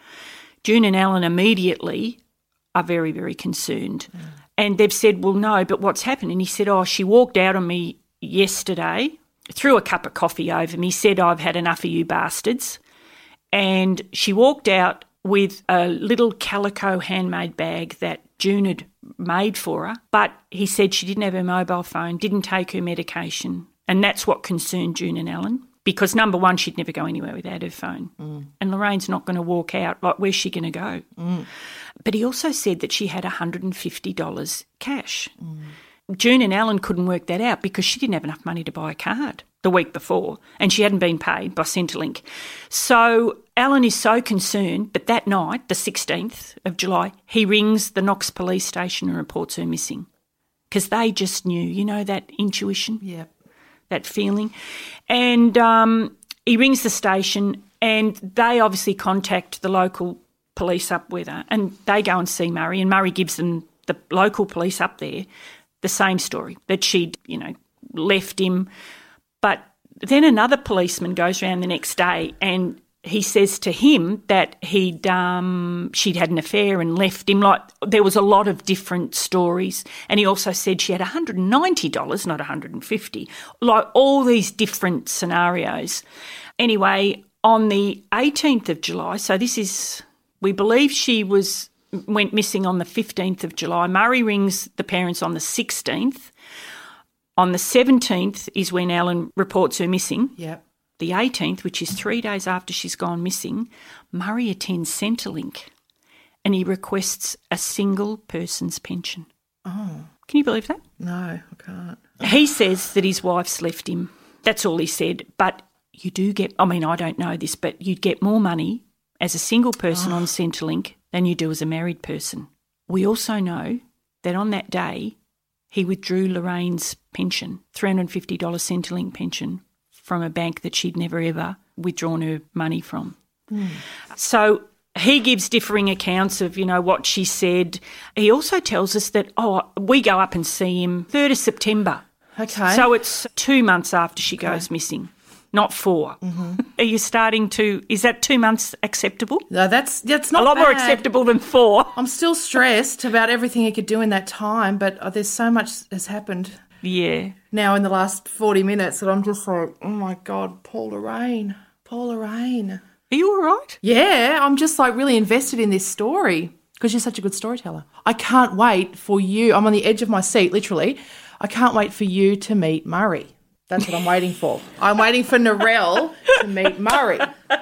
June and Alan immediately are very, very concerned. Mm. And they've said, well, no, but what's happened? And he said, oh, she walked out on me yesterday, threw a cup of coffee over me, said, I've had enough of you bastards. And she walked out with a little calico handmade bag that June had made for her, but he said she didn't have her mobile phone, didn't take her medication, and that's what concerned June and Alan, because number one, she'd never go anywhere without her phone, mm. and Lorraine's not going to walk out, like where's she going to go? Mm. But he also said that she had one hundred fifty dollars cash. Mm. June and Alan couldn't work that out because she didn't have enough money to buy a card the week before and she hadn't been paid by Centrelink. So Alan is so concerned that that night, the sixteenth of July, he rings the Knox police station and reports her missing because they just knew, you know, that intuition, yeah, that feeling. And um, he rings the station and they obviously contact the local police up with her and they go and see Murray and Murray gives them, the local police up there, the same story, that she'd, you know, left him. But then another policeman goes around the next day and he says to him that he'd um, she'd had an affair and left him. Like, there was a lot of different stories. And he also said she had one hundred ninety dollars, not one hundred fifty dollars, like all these different scenarios. Anyway, on the eighteenth of July, so this is, we believe she was went missing on the fifteenth of July. Murray rings the parents on the sixteenth. On the seventeenth is when Alan reports her missing. Yep. The eighteenth, which is three days after she's gone missing, Murray attends Centrelink and he requests a single person's pension. Oh. Can you believe that? No, I can't. He says that his wife's left him. That's all he said. But you do get, I mean, I don't know this, but you'd get more money as a single person oh. on Centrelink than you do as a married person. We also know that on that day he withdrew Lorraine's pension, three hundred fifty dollars Centrelink pension, from a bank that she'd never ever withdrawn her money from. Mm. So he gives differing accounts of, you know, what she said. He also tells us that, oh, we go up and see him third of September. Okay. So it's two months after she okay. goes missing, not four. Mm-hmm. Are you starting to, is that two months acceptable? No, that's that's not a lot bad. more acceptable than four. I'm still stressed about everything he could do in that time, but oh, there's so much has happened. Yeah. Now in the last forty minutes that I'm just like, oh my God, Paul Lorraine, Paul Lorraine. Are you all right? Yeah, I'm just like really invested in this story because you're such a good storyteller. I can't wait for you. I'm on the edge of my seat, literally. I can't wait for you to meet Murray. That's what I'm waiting for. I'm waiting for Narelle to meet Murray.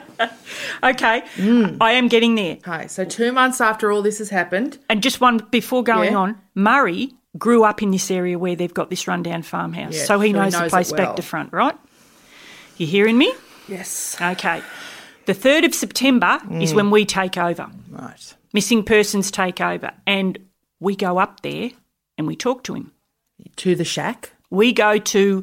Okay, mm. I am getting there. Okay, so two months after all this has happened. And just one before going yeah. on, Murray grew up in this area where they've got this rundown farmhouse. Yeah, so he knows, knows the place well. back to front, right? You hearing me? Yes. Okay. The third of September mm. is when we take over. Right. Missing persons take over. And we go up there and we talk to him. To the shack? We go to,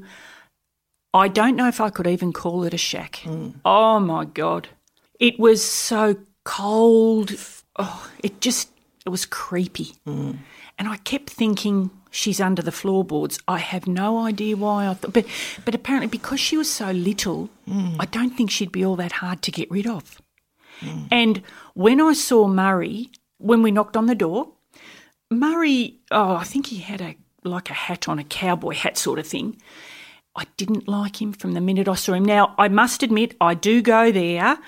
I don't know if I could even call it a shack. Mm. Oh, my God. It was so cold. Oh, it just, it was creepy. Mm. And I kept thinking, she's under the floorboards. I have no idea why I thought, but but apparently because she was so little, mm. I don't think she'd be all that hard to get rid of. Mm. And when I saw Murray, when we knocked on the door, Murray, oh, I think he had a like a hat on, a cowboy hat sort of thing. I didn't like him from the minute I saw him. Now, I must admit, I do go there.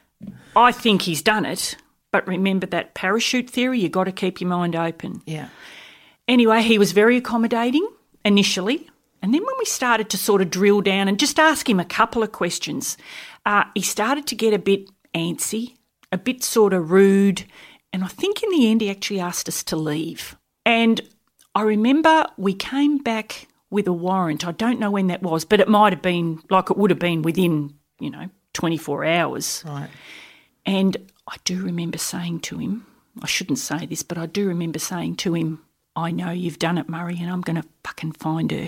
I think he's done it. But remember that parachute theory, you've got to keep your mind open. Yeah. Anyway, he was very accommodating initially. And then when we started to sort of drill down and just ask him a couple of questions, uh, he started to get a bit antsy, a bit sort of rude. And I think in the end he actually asked us to leave. And I remember we came back with a warrant. I don't know when that was, but it might have been, like it would have been within, you know, twenty-four hours. Right. And I do remember saying to him, I shouldn't say this, but I do remember saying to him, I know you've done it, Murray, and I'm going to fucking find her.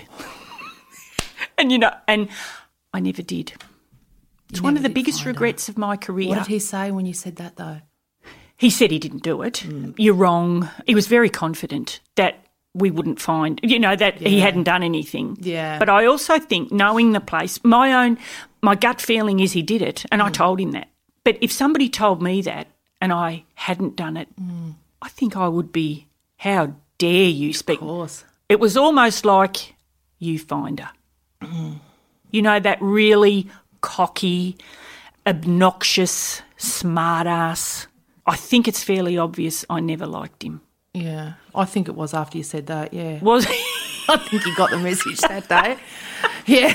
and, you know, and I never did. It's You one never of the did biggest find her. regrets of my career. What did he say when you said that, though? He said he didn't do it. Mm. You're wrong. He was very confident that we wouldn't find, you know, that he Yeah. hadn't done anything. Yeah. But I also think, knowing the place, my own, my gut feeling is he did it, and Mm. I told him that. But if somebody told me that and I hadn't done it, Mm. I think I would be, how dare you speak? Of course. It was almost like, you find her. Mm. You know, that really cocky, obnoxious, smart ass. I think it's fairly obvious I never liked him. Yeah. I think it was after you said that, yeah. Was I think you got the message that day. Yeah.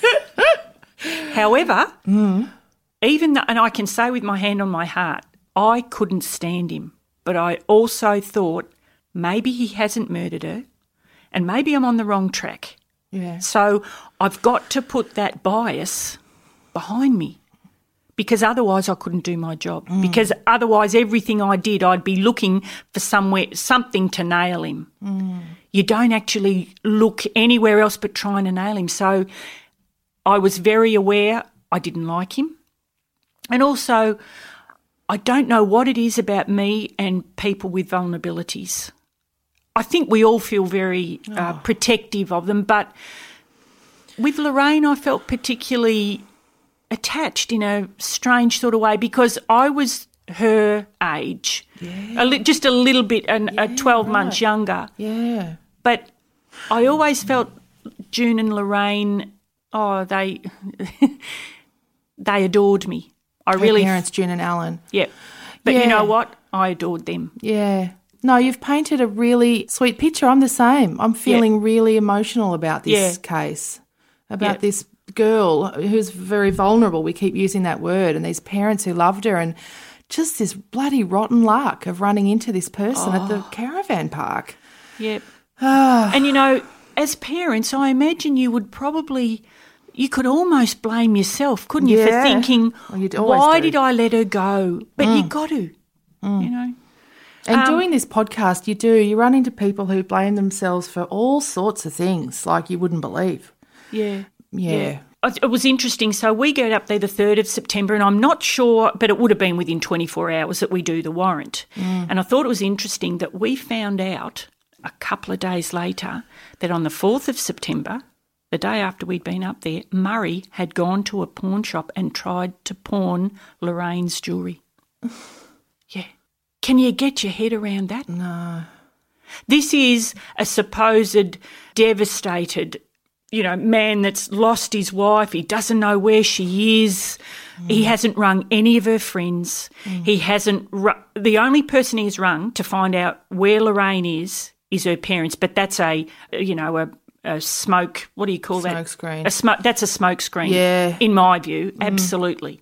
However, Mm. even though, and I can say with my hand on my heart, I couldn't stand him. But I also thought maybe he hasn't murdered her. and maybe I'm on the wrong track. Yeah. So I've got to put that bias behind me, because otherwise I couldn't do my job. Mm. Because otherwise everything I did, I'd be looking for somewhere, something to nail him. Mm. You don't actually look anywhere else but trying to nail him. So I was very aware I didn't like him. And also, I don't know what it is about me and people with vulnerabilities. I think we all feel very oh. uh, protective of them, but with Lorraine I felt particularly attached in a strange sort of way, because I was her age, yeah. a li- just a little bit, an, yeah, a twelve right. months younger. Yeah. But I always felt June and Lorraine, oh, they they adored me. I her really parents, June and Alan. Yeah. But yeah. you know what? I adored them. Yeah. No, you've painted a really sweet picture. I'm the same. I'm feeling yeah. really emotional about this yeah. case, about yeah. this girl who's very vulnerable. We keep using that word, and these parents who loved her, and just this bloody rotten luck of running into this person oh. at the caravan park. Yep. And, you know, as parents, I imagine you would probably, you could almost blame yourself, couldn't you, yeah. for thinking, well, why do. did I let her go? But mm. you got to, mm. you know. And um, doing this podcast, you do, you run into people who blame themselves for all sorts of things like you wouldn't believe. Yeah. Yeah. yeah. It was interesting. So we get up there the third of September, and I'm not sure, but it would have been within twenty-four hours that we do the warrant. Mm. And I thought it was interesting that we found out a couple of days later that on the fourth of September, the day after we'd been up there, Murray had gone to a pawn shop and tried to pawn Lorraine's jewellery. Yeah. Can you get your head around that? No. This is a supposed devastated, you know, man that's lost his wife. He doesn't know where she is. Mm. He hasn't rung any of her friends. Mm. He hasn't ru- – the only person he's rung to find out where Lorraine is is her parents, but that's a, you know, a, a smoke – what do you call smoke that? Screen. A smoke. That's a smoke screen, yeah. in my view, mm. absolutely.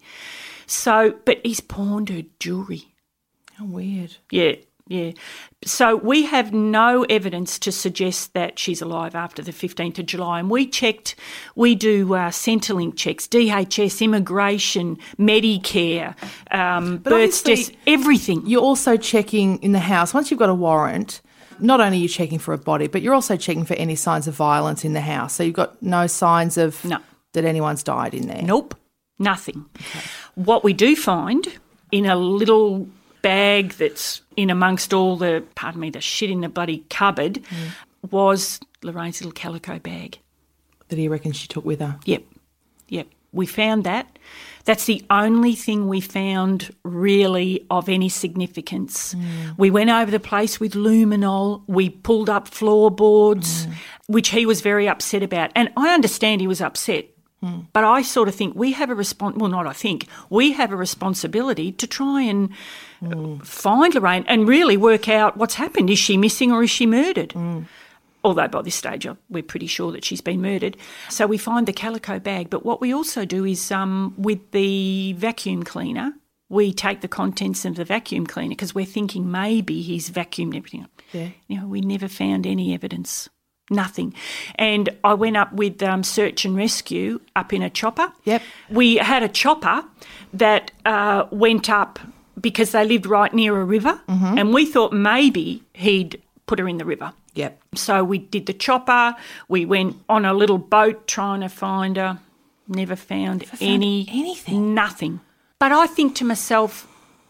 So, but he's pawned her jewellery. How weird. Yeah, yeah. So we have no evidence to suggest that she's alive after the fifteenth of July. And we checked, we do uh, Centrelink checks, D H S, immigration, Medicare, um, birth certificates, everything. You're also checking in the house. Once you've got a warrant, not only are you checking for a body, but you're also checking for any signs of violence in the house. So you've got no signs of no. that anyone's died in there? Nope, nothing. Okay. What we do find in a little bag that's in amongst all the, pardon me, the shit in the bloody cupboard mm. was Lorraine's little calico bag. That he reckons she took with her? Yep, yep. We found that. That's the only thing we found really of any significance. Mm. We went over the place with luminol. We pulled up floorboards, mm. which he was very upset about. And I understand he was upset. Mm. But I sort of think we have a respons- well, not I think, we have a responsibility to try and mm. find Lorraine and really work out what's happened. Is she missing or is she murdered? Mm. Although by this stage we're pretty sure that she's been murdered. So we find the calico bag. But what we also do is um, with the vacuum cleaner, we take the contents of the vacuum cleaner because we're thinking maybe he's vacuumed everything up. Yeah. You know, we never found any evidence. Nothing. And I went up with um, search and rescue up in a chopper. Yep. We had a chopper that uh, went up because they lived right near a river, mm-hmm. and we thought maybe he'd put her in the river. Yep. So we did the chopper. We went on a little boat trying to find her. Never found, Never found any anything. Nothing. But I think to myself,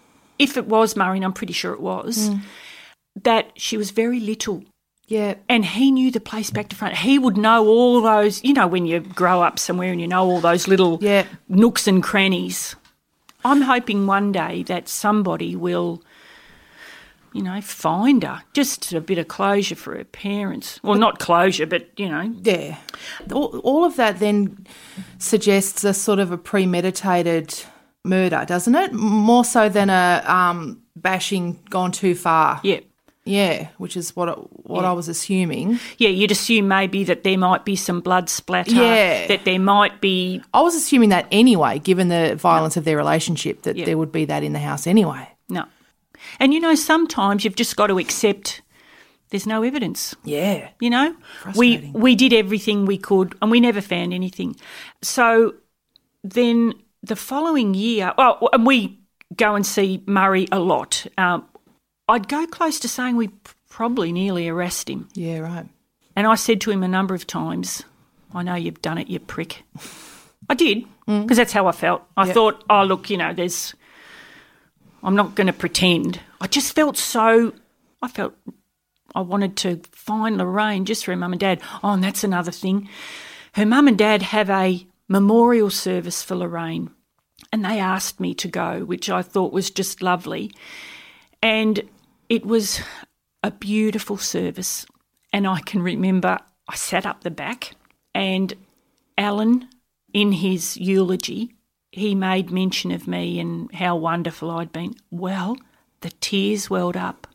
if it was Murray, and I'm pretty sure it was, mm. that she was very little. Yeah. And he knew the place back to front. He would know all those, you know, when you grow up somewhere and you know all those little yeah. nooks and crannies. I'm hoping one day that somebody will, you know, find her. Just a bit of closure for her parents. Well, not closure, but, you know. Yeah. All, all of that then suggests a sort of a premeditated murder, doesn't it? More so than a um, bashing gone too far. Yeah. Yeah, which is what what yeah. I was assuming. Yeah, you'd assume maybe that there might be some blood splatter, yeah. that there might be... I was assuming that anyway, given the violence no. of their relationship, that yeah. there would be that in the house anyway. No. And, you know, sometimes you've just got to accept there's no evidence. Yeah. You know, we Frustrating. we did everything we could and we never found anything. So then the following year, oh, and we go and see Murray a lot. Um, I'd go close to saying we probably nearly arrest him. Yeah, right. And I said to him a number of times, I know you've done it, you prick. I did, because that's how I felt. I Yep. thought, oh, look, you know, there's, I'm not going to pretend. I just felt so, I felt I wanted to find Lorraine just for her mum and dad. Oh, and that's another thing. Her mum and dad have a memorial service for Lorraine, and they asked me to go, which I thought was just lovely. And it was a beautiful service. And I can remember I sat up the back and Alan, in his eulogy, he made mention of me and how wonderful I'd been. Well, the tears welled up.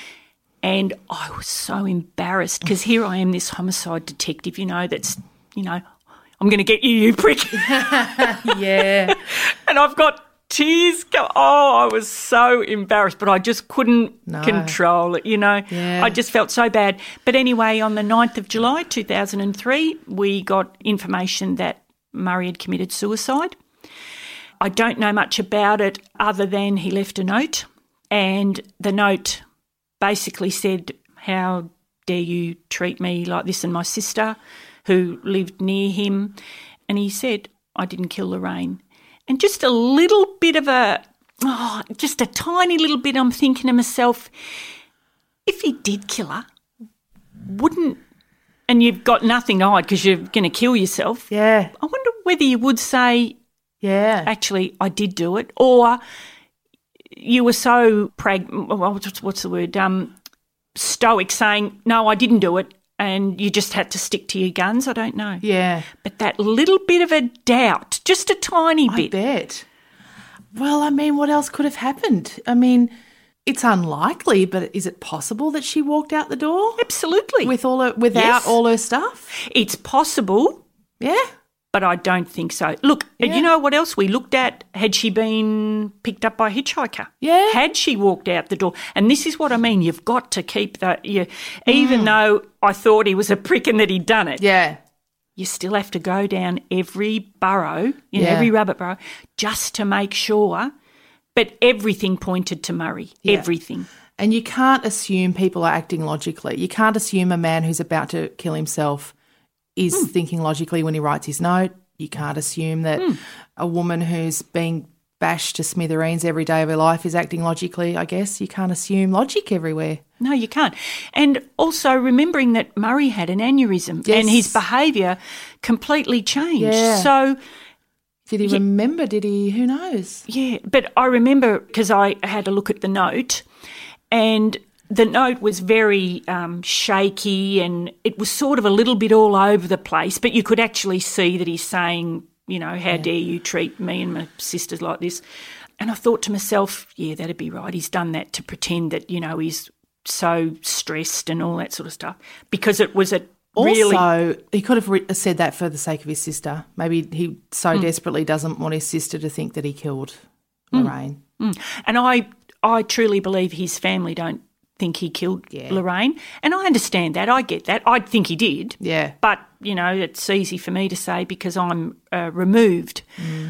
And I was so embarrassed because here I am, this homicide detective, you know, that's, you know, I'm going to get you, you prick. Yeah. And I've got tears go. Oh, I was so embarrassed, but I just couldn't No. control it, you know. Yeah. I just felt so bad. But anyway, on the ninth of July two thousand three, we got information that Murray had committed suicide. I don't know much about it other than he left a note, and the note basically said, how dare you treat me like this and my sister who lived near him. And he said, I didn't kill Lorraine. And just a little bit of a, oh, just a tiny little bit, I'm thinking to myself, if he did kill her, wouldn't, and you've got nothing to hide because you're going to kill yourself, Yeah. I wonder whether you would say, Yeah. actually, I did do it, or you were so prag, what's, what's the word, um, stoic, saying, no, I didn't do it, and you just had to stick to your guns. I don't know. Yeah. But that little bit of a doubt, just a tiny I bit. bet. Well, I mean, what else could have happened? I mean, it's unlikely, but is it possible that she walked out the door Absolutely. with all her, without Yes. all her stuff? It's possible, Yeah. but I don't think so. Look, and Yeah. you know what else we looked at? Had she been picked up by a hitchhiker? Yeah. Had she walked out the door? And this is what I mean. You've got to keep that. You, even though I thought he was a prick and that he'd done it, Yeah. you still have to go down every burrow, you know, Yeah. every rabbit burrow, just to make sure. But everything pointed to Murray. Yeah. Everything. And you can't assume people are acting logically. You can't assume a man who's about to kill himself is Hmm. thinking logically when he writes his note. You can't assume that Hmm. a woman who's being bashed to smithereens every day of her life is acting logically, I guess. You can't assume logic everywhere. No, you can't. And also remembering that Murray had an aneurysm Yes. and his behaviour completely changed. Yeah. So, Did he Yeah. remember? Did he? Who knows? yeah, but I remember because I had a look at the note and the note was very um, shaky and it was sort of a little bit all over the place, but you could actually see that he's saying, you know, how dare you treat me and my sisters like this. And I thought to myself, yeah, that'd be right. He's done that to pretend that, you know, he's so stressed and all that sort of stuff because it was a really... Also, he could have re- said that for the sake of his sister. Maybe he so desperately doesn't want his sister to think that he killed Lorraine. Mm. And I, I truly believe his family don't think he killed Yeah. Lorraine. And I understand that. I get that. I think he did. Yeah. But, you know, it's easy for me to say because I'm uh, removed.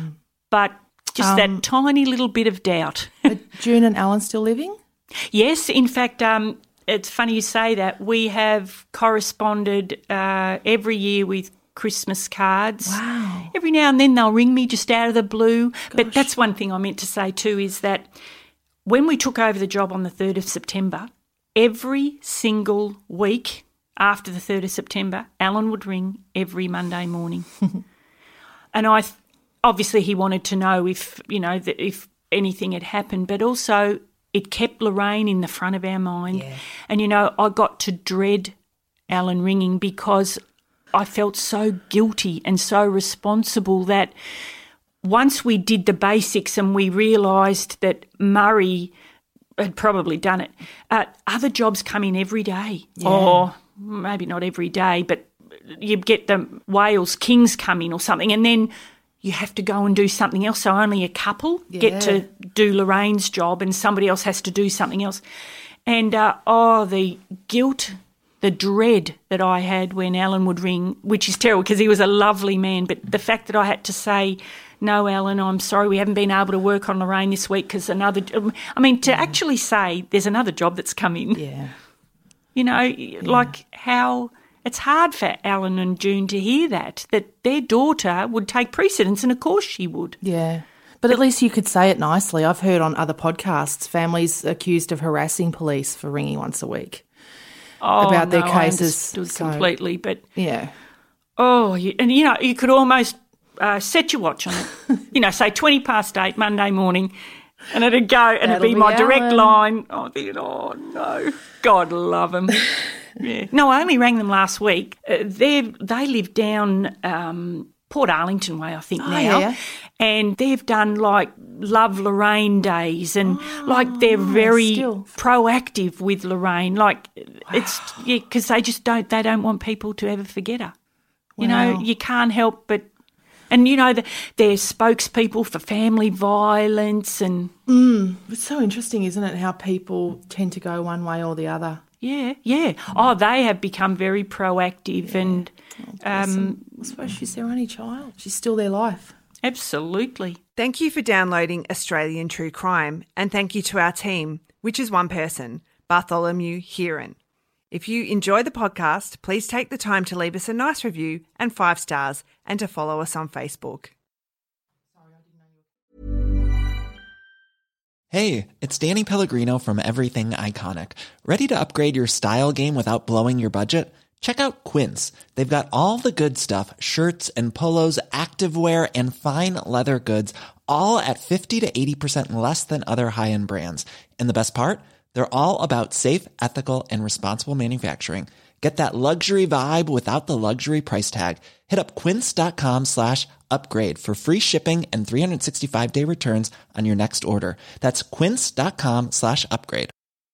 But just Um, that tiny little bit of doubt. Are June and Alan still living? Yes, in fact, um, it's funny you say that. We have corresponded uh, every year with Christmas cards. Wow. Every now and then they'll ring me just out of the blue. But that's one thing I meant to say too is that when we took over the job on the third of September, every single week after the third of September, Alan would ring every Monday morning. And I th- obviously he wanted to know if, you know, that if anything had happened, but also it kept Lorraine in the front of our mind. Yeah. And, you know, I got to dread Alan ringing because I felt so guilty and so responsible that once we did the basics and we realised that Murray had probably done it, uh, other jobs come in every day. Or maybe not every day, but you get the Wales Kings come in or something and then you have to go and do something else. So only a couple get Yeah. to do Lorraine's job and somebody else has to do something else. And, uh, oh, the guilt, the dread that I had when Alan would ring, which is terrible because he was a lovely man, but the fact that I had to say, no, Alan, I'm sorry, we haven't been able to work on Lorraine this week because another, I mean, to yeah. actually say there's another job that's come in. Yeah. You know, yeah. like how it's hard for Alan and June to hear that, that their daughter would take precedence, and of course she would. Yeah. But at least you could say it nicely. I've heard on other podcasts families accused of harassing police for ringing once a week oh, about their no, cases. I understood so, completely, but yeah. Oh, you, and you know, you could almost uh, set your watch on it. You know, say twenty past eight Monday morning, and it'd go, and That'll it'd be, be my Alan. direct line. I'm thinking, oh no, God love them. Yeah. No, I only rang them last week. Uh, they they live down um, Port Arlington way, I think Oh, now, yeah. and they've done like Love Lorraine days, and Oh, like they're very still. proactive with Lorraine. Like it's yeah, because they just don't they don't want people to ever forget her. You know, Wow. you can't help but, and you know, the, they're spokespeople for family violence and. Mm, it's so interesting, isn't it, how people tend to go one way or the other. Yeah, yeah. Oh, they have become very proactive Yeah. and. Oh, bless Um, them. I suppose she's their only child. She's still their life. Absolutely. Thank you for downloading Australian True Crime, and thank you to our team, which is one person, Bartholomew Heron. If you enjoy the podcast, please take the time to leave us a nice review and five stars, and to follow us on Facebook. Hey, it's Danny Pellegrino from Everything Iconic. Ready to upgrade your style game without blowing your budget? Check out Quince. They've got all the good stuff, shirts and polos, activewear, and fine leather goods, all at fifty to eighty percent less than other high-end brands. And the best part? They're all about safe, ethical, and responsible manufacturing. Get that luxury vibe without the luxury price tag. Hit up quince.com slash upgrade for free shipping and three sixty-five day returns on your next order. That's quince.com slash upgrade.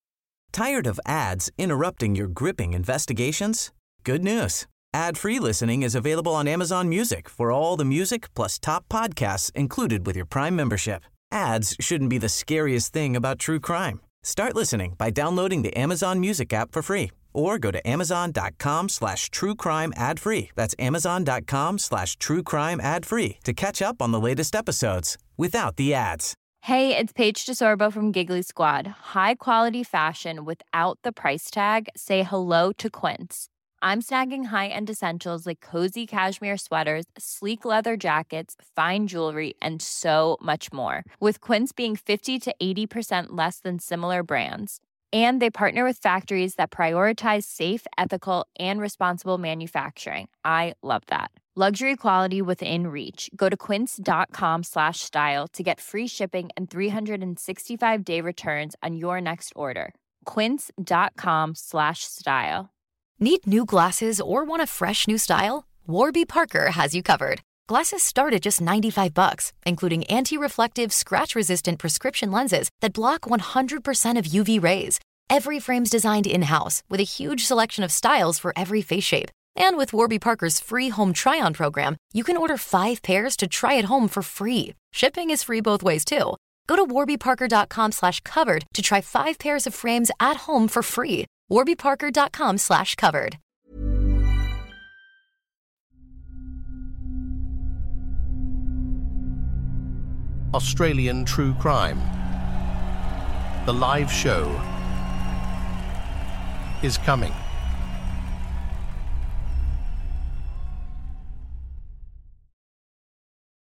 Tired of ads interrupting your gripping investigations? Good news. Ad-free listening is available on Amazon Music for all the music plus top podcasts included with your Prime membership. Ads shouldn't be the scariest thing about true crime. Start listening by downloading the Amazon Music app for free or go to amazon.com slash true crime ad free. That's amazon.com slash true crime ad free to catch up on the latest episodes without the ads. Hey, it's Paige DeSorbo from Giggly Squad. High quality fashion without the price tag. Say hello to Quince. I'm snagging high-end essentials like cozy cashmere sweaters, sleek leather jackets, fine jewelry, and so much more. With Quince being fifty to eighty percent less than similar brands. And they partner with factories that prioritize safe, ethical, and responsible manufacturing. I love that. Luxury quality within reach. Go to quince.com slash style to get free shipping and three sixty-five day returns on your next order. Quince.com slash style. Need new glasses or want a fresh new style? Warby Parker has you covered. Glasses start at just ninety-five bucks, including anti-reflective, scratch-resistant prescription lenses that block one hundred percent of U V rays. Every frame's designed in-house with a huge selection of styles for every face shape. And with Warby Parker's free home try-on program, you can order five pairs to try at home for free. Shipping is free both ways, too. Go to warbyparker.com slash covered to try five pairs of frames at home for free. warbyparker.com slash covered. Australian True Crime. The live show is coming.